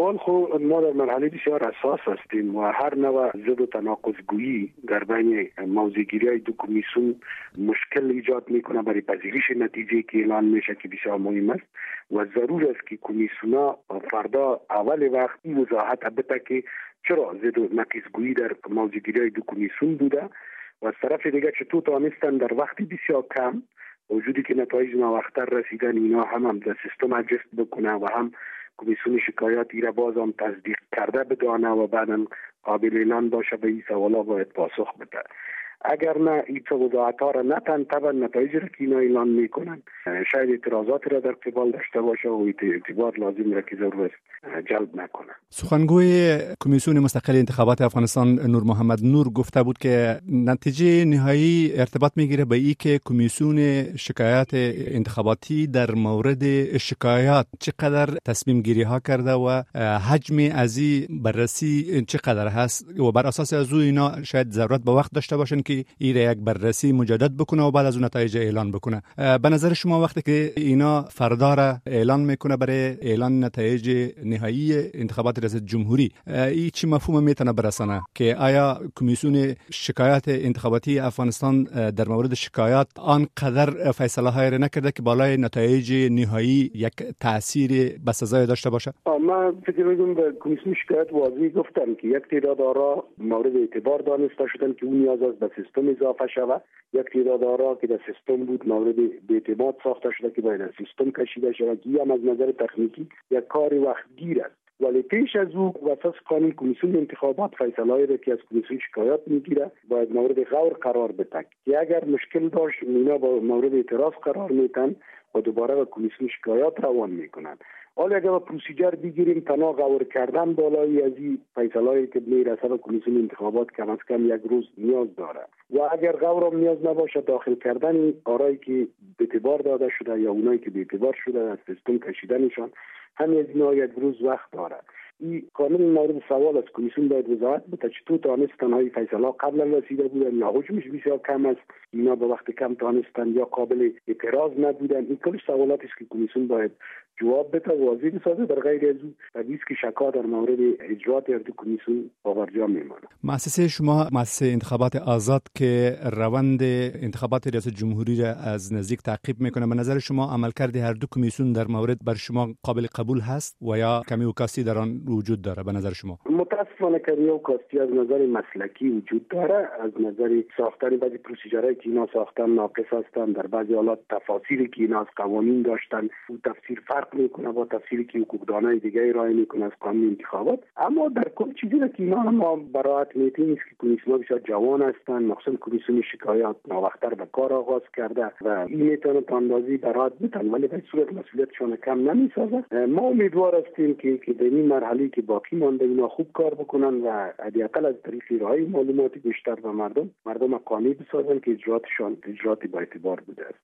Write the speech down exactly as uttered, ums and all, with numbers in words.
اول خو ما در مرحله بسیار حساس هستیم و هر نوع ضد و تناقض گویی در بین موضع‌گیری های دو کمیسیون مشکل ایجاد میکنه برای پذیرش نتیجه که اعلان میشه که بسیار مهم است و ضرور است که کمیسیونا فردا اول وقت این وضاحت بده که چرا ضد و نقیض گویی در موضع‌گیری های دو کمیسیون بوده و از طرف دیگر چطور توانستن در وقت بسیار کم وجودی که نتایج ناوقتر رسیدن اینا هم هم در سیستم اجست بکنه و هم کمیسیون شکایات را باز هم تصدیق کرده بدانه و بعدا قابل اعلان باشه به این سوالا باید پاسخ بده. اگر نه این وضاحت ها را نتن طبعا نتایج را که اینا اعلان میکنن شاید اعتراضات را در قبال داشته باشه و اعتبار لازم را که ضرور جلب نکنه. سخنگوی کمیسیون مستقل انتخابات افغانستان نور محمد نور گفته بود که نتیجه نهایی ارتباط میگیره به این که کمیسیون شکایات انتخاباتی در مورد شکایات چقدر تصمیم گیری ها کرده و حجم از این بررسی چقدر هست و بر اساس از اینا شاید ضرورت به وقت داشته باشن که این یک بررسی مجدد بکنه و بعد از اون نتایج اعلان بکنه. به نظر شما وقتی که اینا فردا را اعلان میکنه برای اعلان نتایج نهایی انتخابات ریاست جمهوری، این چی مفهوم میتونه برسانه که آیا کمیسیون شکایات انتخاباتی افغانستان در مورد شکایات آنقدر فیصله های را نکرده که بالای نتایج نهایی یک تاثیر بسزای داشته باشه؟ من فکر می‌کنم به کمیسیون شکایات واضح گفتن که یک تعداد آرا مورد اعتبار دانسته شدن که اون نیاز است به سیستم اضافه شود، یک تعداد آرا که در سیستم بود مورد اعتماد ساخته شده که باید سیستم کشیده شود که هم از نظر تکنیکی یک کار وقتگیر است. ولی پیش از او واسه قانون کمیسیون انتخابات فیصله‌ای را که از کمیسیون شکایات میگیره باید مورد غور قرار بده که اگر مشکل داشت اینا با مورد اعتراض قرار میتن و دوباره به کمیسیون شکایات روان میکنن. حالا اگر با پروسیجر بگیریم تنها غور کردن بالای از این فیصله‌ای که میرسه به کمیسیون انتخابات کم از کم یک روز نیاز داره و اگر غور هم نیاز نباشه داخل کردن آرایی که به اعتبار داده شده یا اونایی که به اعتبار شده از سیستم کشیدنشان همین از اینا یک روز وقت داره. این قانون مورد سوال از کمیسیون باید وضاحت بده چطور توانستن های فیصله قبلا رسیده بودن یا حجمش بسیار کم است اینا به وقت کم توانستن یا قابل اعتراض نبودن. این کلش سوالاتی است که کمیسیون باید جواب بده و واضح بسازه. در غیر از اون طبیعی است که شکا در مورد اجرات هر دو کمیسیون باورجا میمانه. مؤسسه شما مؤسسه انتخابات آزاد که روند انتخابات ریاست جمهوری را از نزدیک تعقیب میکنه، به نظر شما عملکرد هر دو کمیسیون در مورد بر شما قابل قبول هست و یا کمی و کاستی در آن وجود داره؟ به نظر شما متاسفانه کمی و کاستی از نظر مسلکی وجود داره، از نظر ساختن بعضی پروسیجرهایی که اینا ساختن ناقص هستند، در بعضی حالات تفاصیلی که اینا از قوانین داشتن و تفسیر فرق میکنه با تفسیری که حقوقدانای دیگه ارائه میکنه از قانون انتخابات. اما در کل چیزی که اینا ما برات میتیم است که کمیسیون بسیار جوان هستند، مخصوصا کمیسیون شکایات ناوقتر به کار آغاز کرده و این میتونه اندازی برات بتن ولی به صورت مسئولیتشون کم نمیسازه. ما امیدوار هستیم که که در این مرحله که باقی مانده اینا خوب کار بکنن و حداقل از طریق ارائه معلومات بیشتر به مردم مردم قانع بسازن که اجراتشان اجرات با اعتبار بوده است.